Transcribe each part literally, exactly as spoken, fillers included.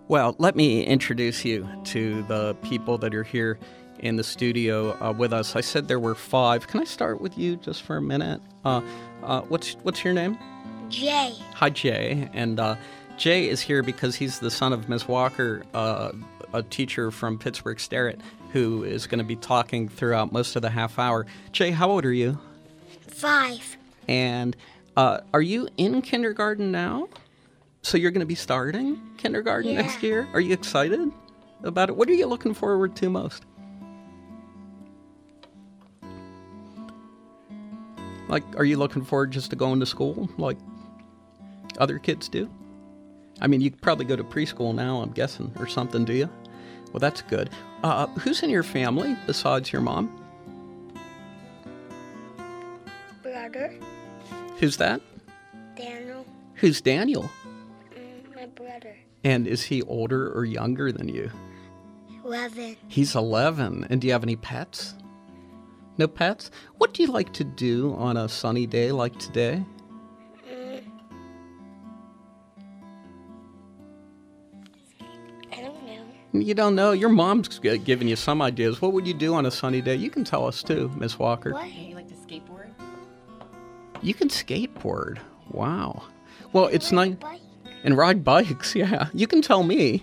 Well, let me introduce you to the people that are here in the studio uh, with us. I said there were five. Can I start with you just for a minute? Uh, uh, what's what's your name? Jay. Hi, Jay. And uh, Jay is here because he's the son of Miss Walker, uh, a teacher from Pittsburgh Sterrett, who is going to be talking throughout most of the half hour. Jay, how old are you? Five. And uh, are you in kindergarten now? So you're going to be starting kindergarten Yeah. next year? Are you excited about it? What are you looking forward to most? Like, are you looking forward just to going to school like other kids do? I mean, you probably go to preschool now, I'm guessing, or something, do you? Well, that's good. Uh, who's in your family besides your mom? Brother. Who's that? Daniel. Who's Daniel? Mm, my brother. And is he older or younger than you? Eleven. He's eleven. And do you have any pets? No pets? What do you like to do on a sunny day like today? Mm. I don't know. You don't know? Your mom's g- giving you some ideas. What would you do on a sunny day? You can tell us too, Miss Walker. What? You like to skateboard? You can skateboard. Wow. Well, it's nice. Bike. And ride bikes, yeah. You can tell me.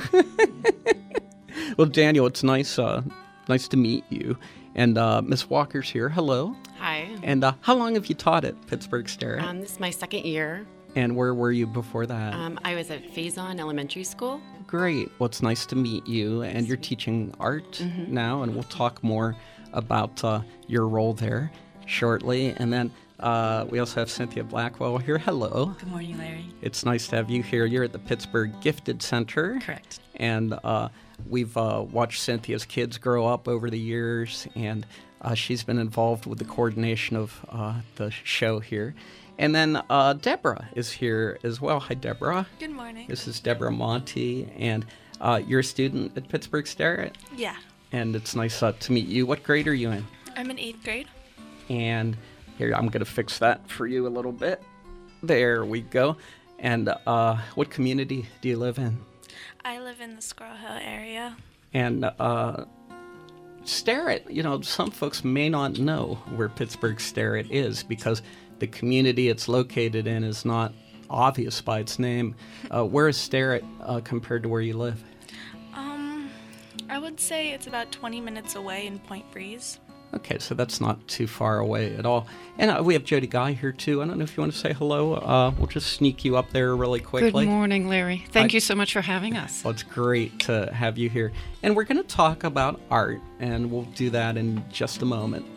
Well, Daniel, it's nice uh, nice to meet you. And uh, Miss Walker's here. Hello. Hi. And uh, how long have you taught at Pittsburgh Sterrett? Um, this is my second year. And where were you before that? Um, I was at Faison Elementary School. Great. Well, it's nice to meet you. And you're teaching art Mm-hmm. now, and we'll talk more about uh, your role there shortly. And then uh, we also have Cynthia Blackwell here. Hello. Good morning, Larry. It's nice to have you here. You're at the Pittsburgh Gifted Center. Correct. And uh, we've uh, watched Cynthia's kids grow up over the years, and uh, she's been involved with the coordination of uh, the show here. And then uh, Deborah is here as well. Hi, Deborah. Good morning. This is Deborah Monty, and uh, you're a student at Pittsburgh Sterrett, Yeah, and it's nice uh, to meet you. What grade are you in? I'm in eighth grade. And here, I'm going to fix that for you a little bit. There we go. And uh, what community do you live in? I live in the Squirrel Hill area. And uh, Sterrett, you know, some folks may not know where Pittsburgh Sterrett is because the community it's located in is not obvious by its name. Uh, where is Sterrett uh, compared to where you live? Um, I would say it's about twenty minutes away in Point Breeze. Okay, so that's not too far away at all. And uh, we have Jody Guy here, too. I don't know if you want to say hello. Uh, we'll just sneak you up there really quickly. Good morning, Larry. Thank I- you so much for having us. Well, it's great to have you here. And we're going to talk about art, and we'll do that in just a moment.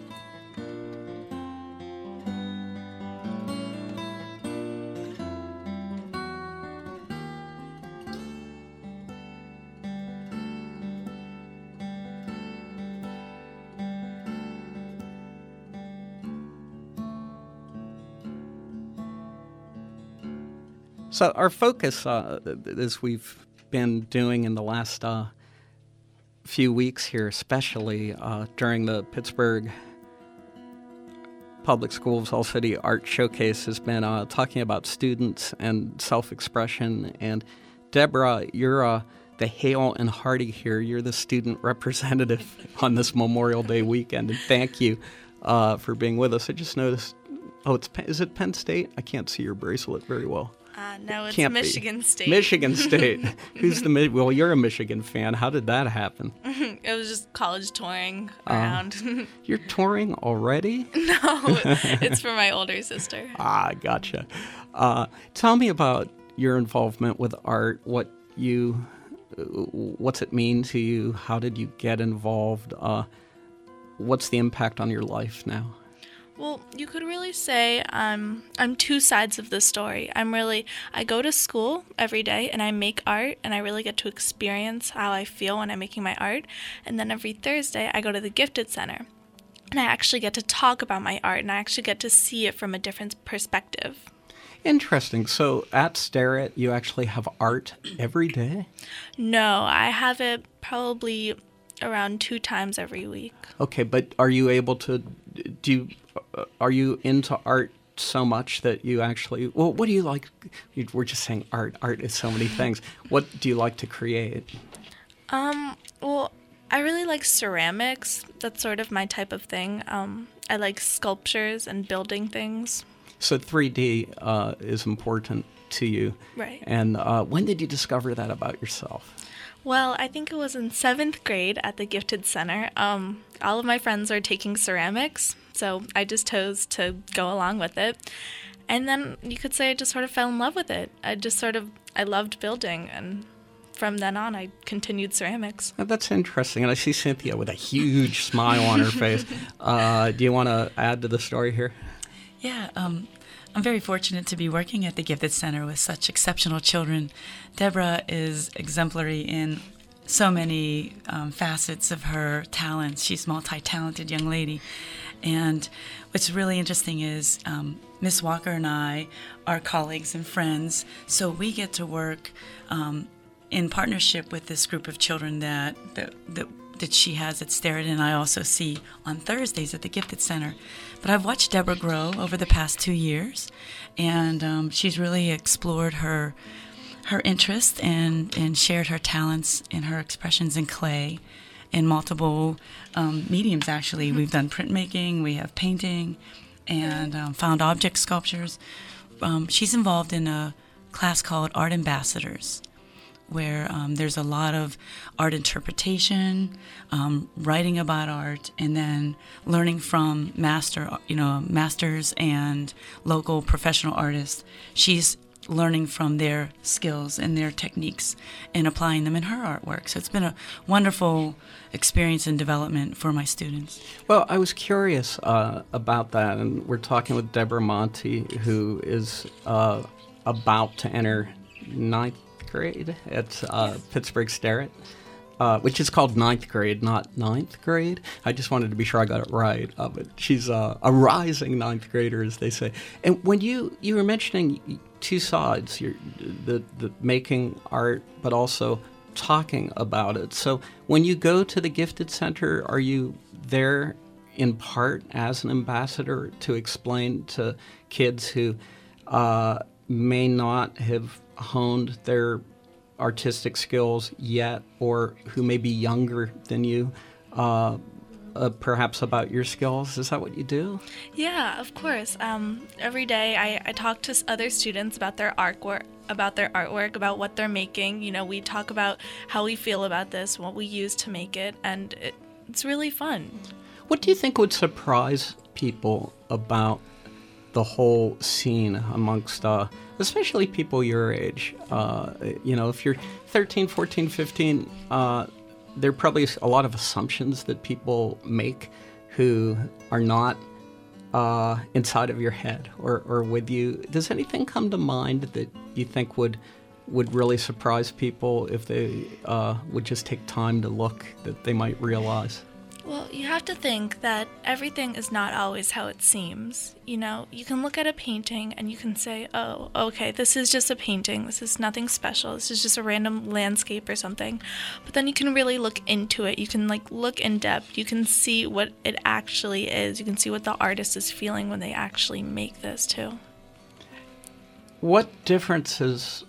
So our focus, uh, as we've been doing in the last uh, few weeks here, especially uh, during the Pittsburgh Public Schools All-City Art Showcase, has been uh, talking about students and self-expression. And Deborah, you're uh, the hale and hearty here. You're the student representative on this Memorial Day weekend, and thank you uh, for being with us. I just noticed, oh, it's is it Penn State? I can't see your bracelet very well. Uh, no, it's Can't be. Michigan State. Michigan State. Who's the Mi- well? You're a Michigan fan. How did that happen? It was just college touring Uh, around. You're touring already? No, it's for my older sister. Ah, gotcha. Uh, tell me about your involvement with art. What you, what's it mean to you? How did you get involved? Uh, what's the impact on your life now? Well, you could really say um, I'm two sides of the story. I'm really, I go to school every day and I make art and I really get to experience how I feel when I'm making my art. And then every Thursday I go to the Gifted Center and I actually get to talk about my art and I actually get to see it from a different perspective. Interesting. So at Sterrett, you actually have art every day? No, I have it probably around two times every week. Okay, but are you able to, do you, uh, are you into art so much that you actually, well, what do you like? You- We're just saying art. Art is so many things. What do you like to create? Um, well, I really like ceramics. That's sort of my type of thing. Um, I like sculptures and building things. So three D uh, is important to you. Right. And uh, when did you discover that about yourself? Well, I think it was in seventh grade at the Gifted Center. Um, all of my friends are taking ceramics, so I just chose to go along with it. And then you could say I just sort of fell in love with it. I just sort of, I loved building, and from then on I continued ceramics. Oh, that's interesting. And I see Cynthia with a huge smile on her face. Uh, do you want to add to the story here? Yeah, um, I'm very fortunate to be working at the Gifted Center with such exceptional children. Deborah is exemplary in so many um, facets of her talents. She's a multi-talented young lady. And what's really interesting is um, Miss Walker and I are colleagues and friends, so we get to work um, in partnership with this group of children that, that, that that she has at Sterrett, and I also see on Thursdays at the Gifted Center. But I've watched Deborah grow over the past two years, and um, she's really explored her her interest and, and shared her talents and her expressions in clay in multiple um, mediums, actually. We've done printmaking, we have painting, and um, found object sculptures. Um, she's involved in a class called Art Ambassadors, where um, there's a lot of art interpretation, um, writing about art, and then learning from master, you know, masters and local professional artists. She's learning from their skills and their techniques and applying them in her artwork. So it's been a wonderful experience and development for my students. Well, I was curious uh, about that, and we're talking with Deborah Monty, who is uh, about to enter ninth grade at uh, Pittsburgh Sterrett, uh, which is called ninth grade, not ninth grade. I just wanted to be sure I got it right. Uh, but she's uh, a rising ninth grader, as they say. And when you, you were mentioning two sides, you're, the, the making art, but also talking about it. So when you go to the Gifted Center, are you there in part as an ambassador to explain to kids who uh, may not have honed their artistic skills yet, or who may be younger than you, uh, uh, perhaps about your skills? Is that what you do? Yeah, of course. Um, every day I, I talk to s- other students about their artwork, about their artwork, about what they're making. You know, we talk about how we feel about this, what we use to make it, and it, it's really fun. What do you think would surprise people about the whole scene amongst, uh, especially people your age? Uh, you know, if you're thirteen, fourteen, fifteen, uh, there are probably a lot of assumptions that people make who are not uh, inside of your head or, or with you. Does anything come to mind that you think would would really surprise people if they uh, would just take time to look, that they might realize? Well, you have to think that everything is not always how it seems. You know, you can look at a painting and you can say, oh, okay, this is just a painting. This is nothing special. This is just a random landscape or something. But then you can really look into it. You can, like, look in depth. You can see what it actually is. You can see what the artist is feeling when they actually make this, too. What difference has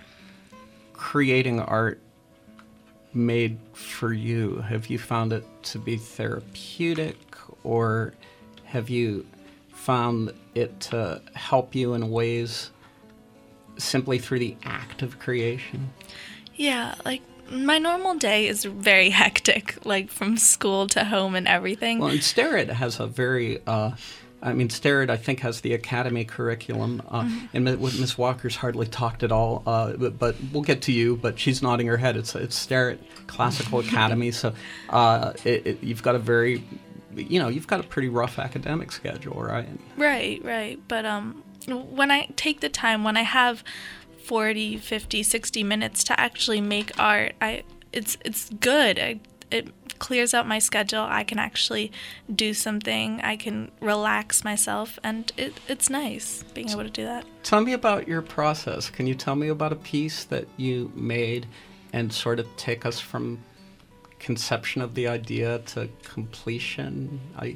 creating art made for you? Have you found it to be therapeutic, or have you found it to help you in ways simply through the act of creation? Yeah, like, my normal day is very hectic, like from school to home and everything. Well, and Sterrett has a very, uh, I mean, Sterrett, I think, has the academy curriculum, uh, mm-hmm. and Miss Walker's hardly talked at all, uh, but, but we'll get to you, but she's nodding her head. It's it's Sterrett Classical Academy, so uh, it, it, you've got a very, you know, you've got a pretty rough academic schedule, right? Right, right, but um, when I take the time, when I have forty, fifty, sixty minutes to actually make art, I it's it's good. I, it clears out my schedule. I can actually do something. I can relax myself, and it, it's nice being able to do that. Tell me about your process. Can you tell me about a piece that you made and sort of take us from conception of the idea to completion? I,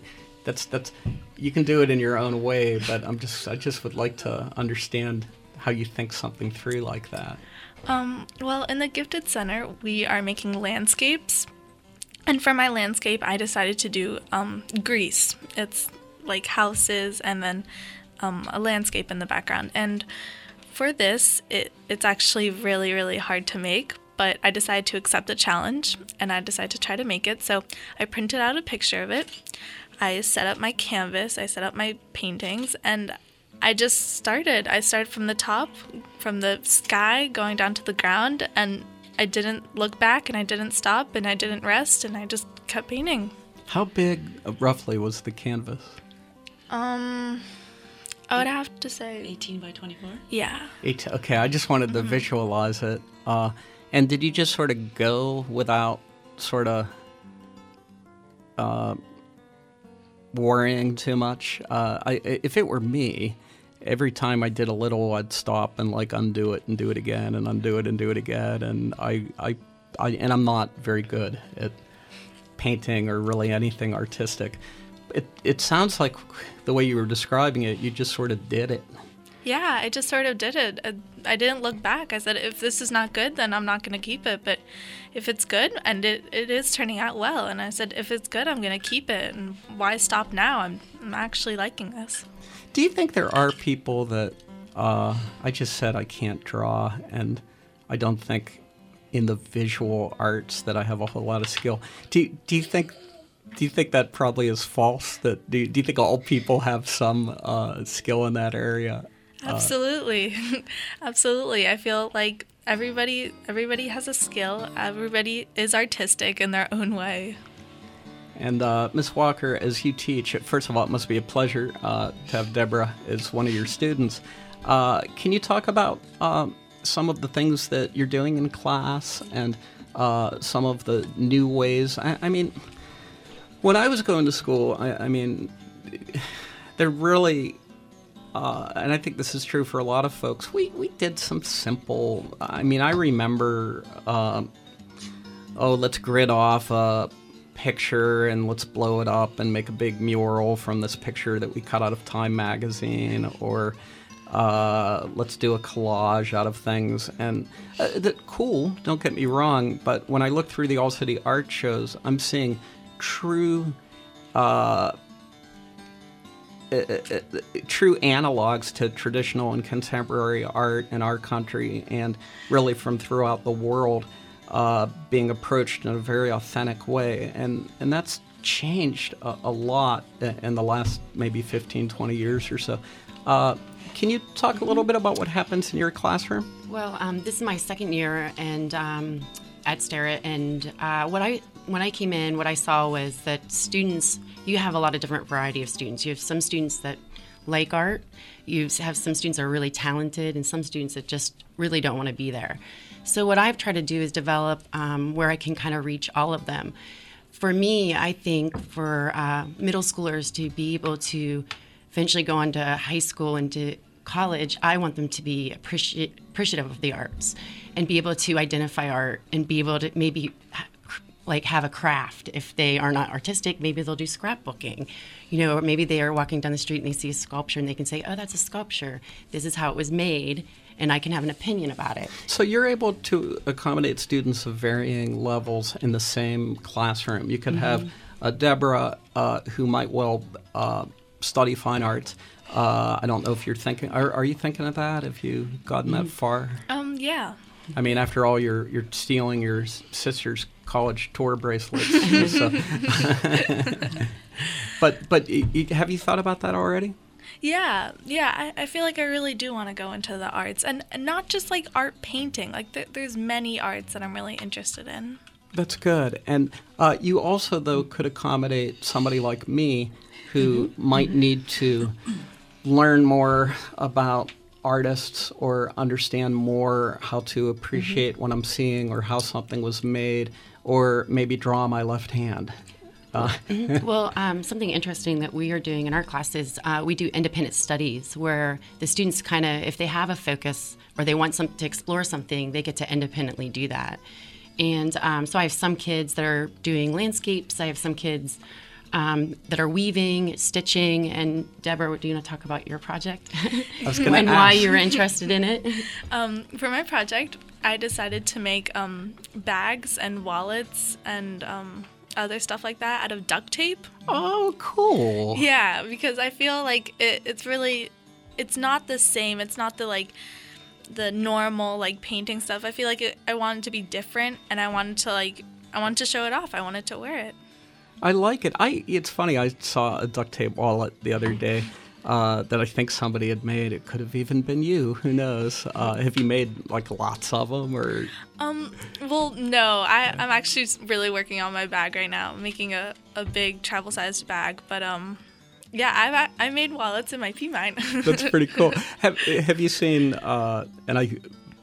that's that's you can do it in your own way, but I'm just I just would like to understand how you think something through like that. Um, well, in the Gifted Center, we are making landscapes. And for my landscape, I decided to do um, Greece. It's like houses and then um, a landscape in the background. And for this, it, it's actually really, really hard to make. But I decided to accept the challenge, and I decided to try to make it. So I printed out a picture of it. I set up my canvas. I set up my paintings. And I just started. I started from the top, from the sky, going down to the ground, and I didn't look back, and I didn't stop, and I didn't rest, and I just kept painting. How big, uh, roughly, was the canvas? Um, I would have to say, eighteen by twenty-four? yeah. Eight, okay, I just wanted to Mm-hmm. visualize it. Uh, and did you just sort of go without sort of uh, worrying too much? Uh, I, if it were me, every time I did a little, I'd stop and like undo it and do it again and undo it and do it again. And I, I, I and I'm not very good at painting or really anything artistic. It it sounds like the way you were describing it, you just sort of did it. Yeah, I just sort of did it. I, I didn't look back. I said, if this is not good, then I'm not going to keep it. But if it's good, and it, it is turning out well, and I said, if it's good, I'm going to keep it. And why stop now? I'm, I'm actually liking this. Do you think there are people that, uh, I just said I can't draw, and I don't think in the visual arts that I have a whole lot of skill. Do you, do you think do you think that probably is false? That do you, do you think all people have some uh, skill in that area? Absolutely. Absolutely. I feel like everybody everybody has a skill. Everybody is artistic in their own way. And uh, Miss Walker, as you teach, first of all, it must be a pleasure uh, to have Deborah as one of your students. Uh, can you talk about uh, some of the things that you're doing in class and uh, some of the new ways? I, I mean, when I was going to school, I, I mean, they're really... Uh, and I think this is true for a lot of folks. We we did some simple. I mean, I remember. Uh, oh, let's grid off a picture and let's blow it up and make a big mural from this picture that we cut out of Time magazine, or uh, let's do a collage out of things. And uh, that cool. Don't get me wrong, but when I look through the All City art shows, I'm seeing true. Uh, Uh, uh, uh, true analogs to traditional and contemporary art in our country and really from throughout the world uh, being approached in a very authentic way. And, and that's changed a, a lot in the last maybe fifteen, twenty years or so. Uh, can you talk a little bit about what happens in your classroom? Well, um, this is my second year and um, at Starrett, and uh, what I when I came in, what I saw was that students, you have a lot of different variety of students. You have some students that like art, you have some students that are really talented, and some students that just really don't want to be there. So what I've tried to do is develop um, where I can kind of reach all of them. For me, I think for uh, middle schoolers to be able to eventually go on to high school and to college, I want them to be appreci- appreciative of the arts and be able to identify art and be able to maybe like have a craft. If they are not artistic, maybe they'll do scrapbooking, you know, or maybe they are walking down the street and they see a sculpture and they can say, oh, that's a sculpture. This is how it was made, and I can have an opinion about it. So you're able to accommodate students of varying levels in the same classroom. You could have a Deborah uh, who might well uh, study fine arts. Uh, I don't know if you're thinking, are, are you thinking of that? Have you gotten that far? Um, yeah. I mean, after all, you're you're stealing your sister's college tour bracelets. so. but but y- have you thought about that already? Yeah, yeah. I, I feel like I really do want to go into the arts, and, and not just like art painting. Like th- there's many arts that I'm really interested in. That's good. And uh, you also, though, could accommodate somebody like me who mm-hmm. might mm-hmm. need to learn more about artists or understand more how to appreciate mm-hmm. what I'm seeing or how something was made, or maybe draw my left hand. Uh. Well, um, something interesting that we are doing in our class is uh, we do independent studies where the students kind of, if they have a focus or they want some, to explore something, they get to independently do that. And um, so I have some kids that are doing landscapes. I have some kids um, that are weaving, stitching. And Deborah, do you want to talk about your project I was gonna and why ask. you're interested in it? Um, for my project, I decided to make um, bags and wallets and um, other stuff like that out of duct tape. Oh, cool. Yeah, because I feel like it, it's really, it's not the same. It's not the like, the normal like painting stuff. I feel like it, I wanted to be different, and I wanted to like, I wanted to show it off. I wanted to wear it. I like it. I. It's funny. I saw a duct tape wallet the other day uh, that I think somebody had made. It could have even been you. Who knows? Uh, have you made like lots of them, or? Um. Well, no. I I'm actually really working on my bag right now, making a, a big travel sized bag. But um, yeah, I've I made wallets in my P mine. That's pretty cool. Have Have you seen? Uh, and I,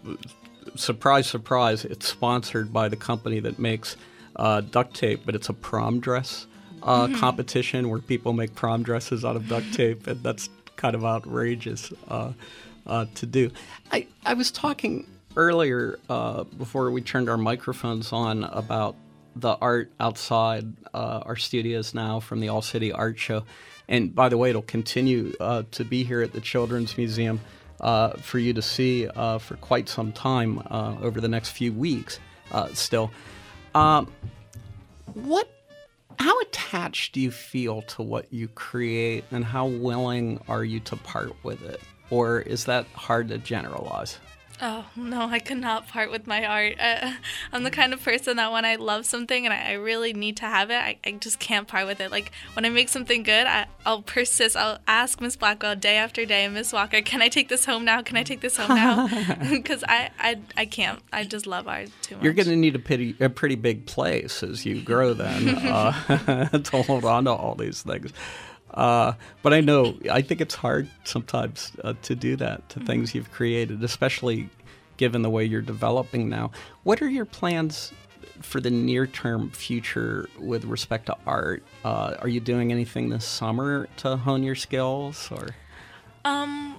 surprise, surprise, it's sponsored by the company that makes uh, duct tape, but it's a prom dress uh, mm-hmm. competition where people make prom dresses out of duct tape, and that's kind of outrageous uh, uh, to do. I I was talking earlier uh, before we turned our microphones on about the art outside uh, our studios now from the All City Art Show. And by the way, it'll continue uh, to be here at the Children's Museum uh, for you to see uh, for quite some time uh, over the next few weeks uh, still. Um, what, how attached do you feel to what you create, and how willing are you to part with it? Or is that hard to generalize? Oh, no, I could not part with my art. Uh, I'm the kind of person that when I love something and I, I really need to have it, I, I just can't part with it. Like, when I make something good, I, I'll persist. I'll ask Miss Blackwell day after day, Miss Walker, can I take this home now? Can I take this home now? Because I, I, I can't. I just love art too much. You're going to need a pretty, a pretty big place as you grow then uh, to hold on to all these things. Uh, but I know, I think it's hard sometimes uh, to do that to mm-hmm. things you've created, especially given the way you're developing now. What are your plans for the near-term future with respect to art? Uh, are you doing anything this summer to hone your skills, or? Um,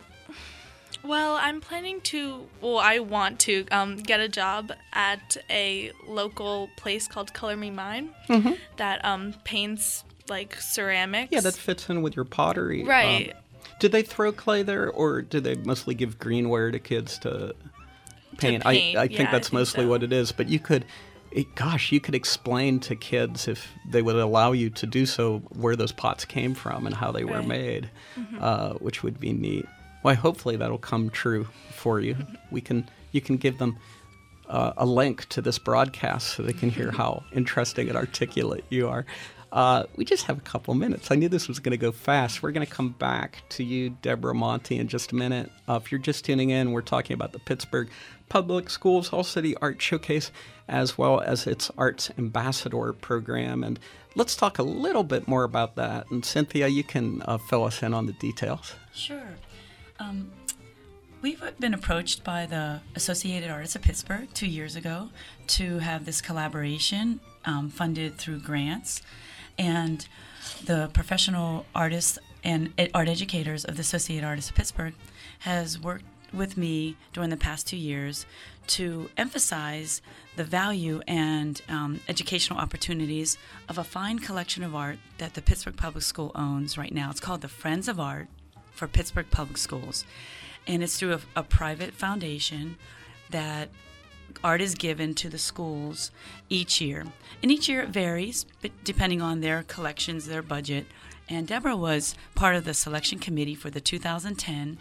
well, I'm planning to, well, I want to um, get a job at a local place called Color Me Mine mm-hmm. that um, paints like ceramics. Yeah, that fits in with your pottery. Right. Um, do they throw clay there, or do they mostly give greenware to kids to paint? To paint. I, I think yeah, that's I think mostly so. what it is. But you could, it, gosh, you could explain to kids, if they would allow you to do so, where those pots came from and how they were Right. made, Mm-hmm. uh, which would be neat. Well, hopefully that'll come true for you. We can, you can give them uh, a link to this broadcast so they can hear how interesting and articulate you are. Uh, we just have a couple minutes. I knew this was going to go fast. We're going to come back to you, Deborah Monty, in just a minute. Uh, if you're just tuning in, we're talking about the Pittsburgh Public Schools All City Art Showcase, as well as its Arts Ambassador program. And let's talk a little bit more about that. And Cynthia, you can uh, fill us in on the details. Sure. Um, we've been approached by the Associated Artists of Pittsburgh two years ago to have this collaboration um, funded through grants. And the professional artists and art educators of the Associated Artists of Pittsburgh has worked with me during the past two years to emphasize the value and um, educational opportunities of a fine collection of art that the Pittsburgh Public School owns right now. It's called the Friends of Art for Pittsburgh Public Schools. And it's through a, a private foundation that art is given to the schools each year. And each year it varies, but depending on their collections, their budget. And Deborah was part of the selection committee for the two thousand ten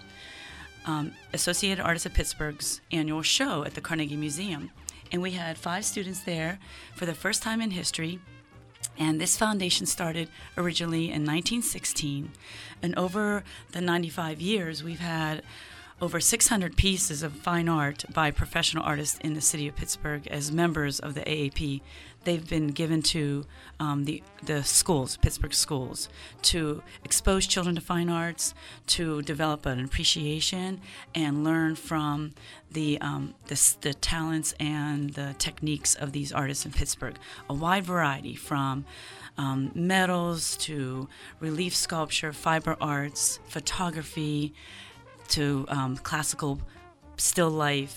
um, Associated Artists of Pittsburgh's annual show at the Carnegie Museum. And we had five students there for the first time in history. And this foundation started originally in nineteen sixteen. And over the ninety-five years, we've had over six hundred pieces of fine art by professional artists in the city of Pittsburgh as members of the A A P. They've been given to um, the the schools, Pittsburgh schools, to expose children to fine arts, to develop an appreciation and learn from the, um, the, the talents and the techniques of these artists in Pittsburgh. A wide variety, from um, metals to relief sculpture, fiber arts, photography, to um, classical still life,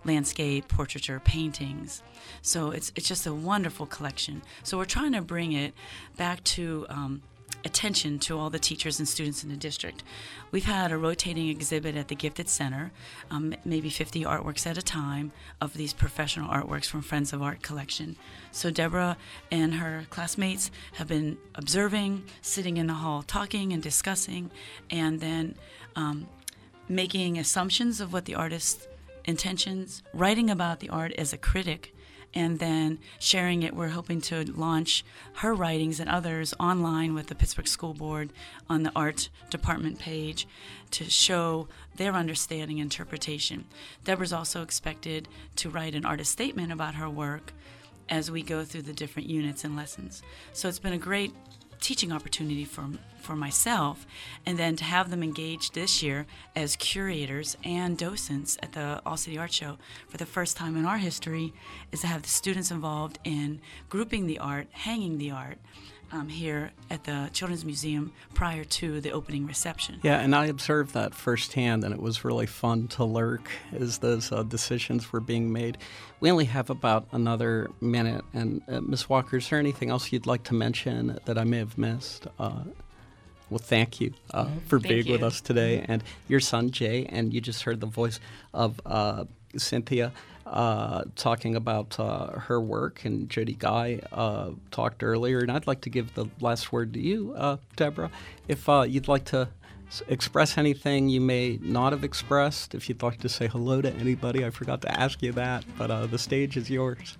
landscape, portraiture, paintings. So it's it's just a wonderful collection. So we're trying to bring it back to um, attention to all the teachers and students in the district. We've had a rotating exhibit at the Gifted Center, um, maybe fifty artworks at a time of these professional artworks from Friends of Art collection. So Deborah and her classmates have been observing, sitting in the hall, talking and discussing, and then um, making assumptions of what the artist's intentions, writing about the art as a critic, and then sharing it. We're hoping to launch her writings and others online with the Pittsburgh School Board on the art department page to show their understanding and interpretation. Deborah's also expected to write an artist statement about her work as we go through the different units and lessons. So it's been a great teaching opportunity for for myself, and then to have them engaged this year as curators and docents at the All City Art Show for the first time in our history is to have the students involved in grouping the art, hanging the art um, here at the Children's Museum prior to the opening reception. Yeah, and I observed that firsthand, and it was really fun to lurk as those uh, decisions were being made. We only have about another minute, and uh, Miz Walker, is there anything else you'd like to mention that I may have missed? Uh, well, thank you uh, for Thank being you. with us today. And your son, Jay, and you just heard the voice of uh, Cynthia uh, talking about uh, her work, and Jody Guy uh, talked earlier. And I'd like to give the last word to you, uh, Deborah, if uh, you'd like to s- express anything you may not have expressed, if you'd like to say hello to anybody. I forgot to ask you that, but uh, the stage is yours.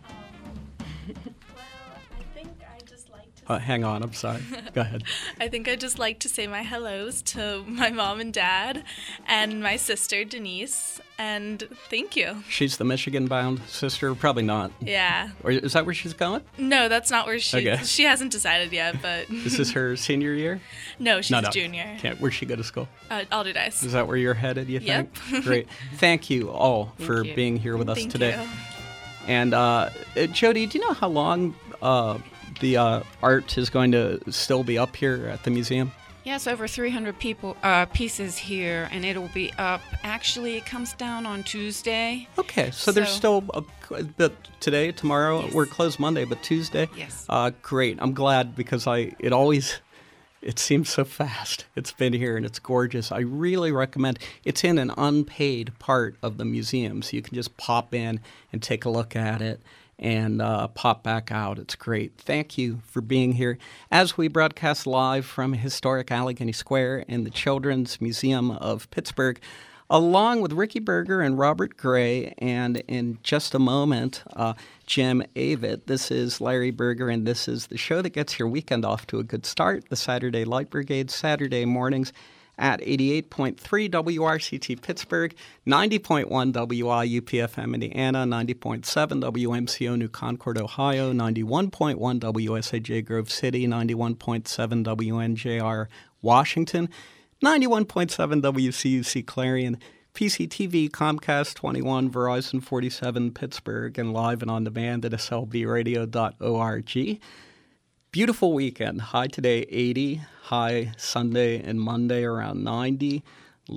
I think I just like to Uh, hang on, I'm sorry. Go ahead. I think I'd just like to say my hellos to my mom and dad and my sister Denise, and thank you. She's the Michigan-bound sister? Probably not. Yeah. Or is that where she's going? No, that's not where she Okay. she hasn't decided yet, but Is this her senior year? no, she's no, a no. junior. Can't. Where'd she go to school? Uh, Alderdice. Is that where you're headed, you Yep. think? Great. Thank you all for you. being here with us Thank today. you. And uh, uh, Jody, do you know how long uh, the uh, art is going to still be up here at the museum? Yes, over three hundred people uh, pieces here, and it'll be up. Actually, it comes down on Tuesday. Okay, so, there's So- still a, but today, tomorrow, Yes. we're closed Monday, but Tuesday. Yes. Uh, great. I'm glad because I it always it seems so fast. It's been here and it's gorgeous. I really recommend. It's in an unpaid part of the museum, so you can just pop in and take a look at it and uh, pop back out. It's great. Thank you for being here as we broadcast live from historic Allegheny Square in the Children's Museum of Pittsburgh, along with Ricky Berger and Robert Gray. And in just a moment, uh, Jim Avett. This is Larry Berger, and this is the show that gets your weekend off to a good start, the Saturday Light Brigade, Saturday mornings at eighty-eight point three W R C T Pittsburgh, ninety point one W I U P F M Indiana, ninety point seven W M C O New Concord, Ohio, ninety-one point one W S A J Grove City, ninety-one point seven W N J R Washington, ninety-one point seven W C U C Clarion, P C T V, Comcast twenty-one, Verizon forty-seven Pittsburgh, and live and on demand at S L B radio dot org. Beautiful weekend. High today eighty, high Sunday and Monday around ninety,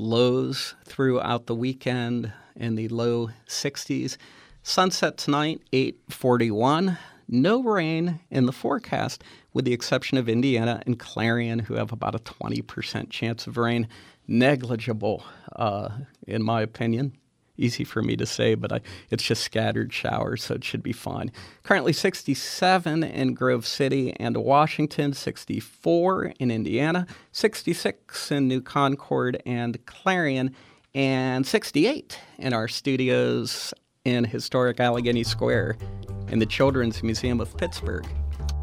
lows throughout the weekend in the low sixties. Sunset tonight, eight forty-one. No rain in the forecast, with the exception of Indiana and Clarion, who have about a twenty percent chance of rain. Negligible, uh, in my opinion. Easy for me to say, but I, it's just scattered showers, so it should be fine. Currently sixty-seven in Grove City and Washington, sixty-four in Indiana, sixty-six in New Concord and Clarion, and sixty-eight in our studios in historic Allegheny Square in the Children's Museum of Pittsburgh.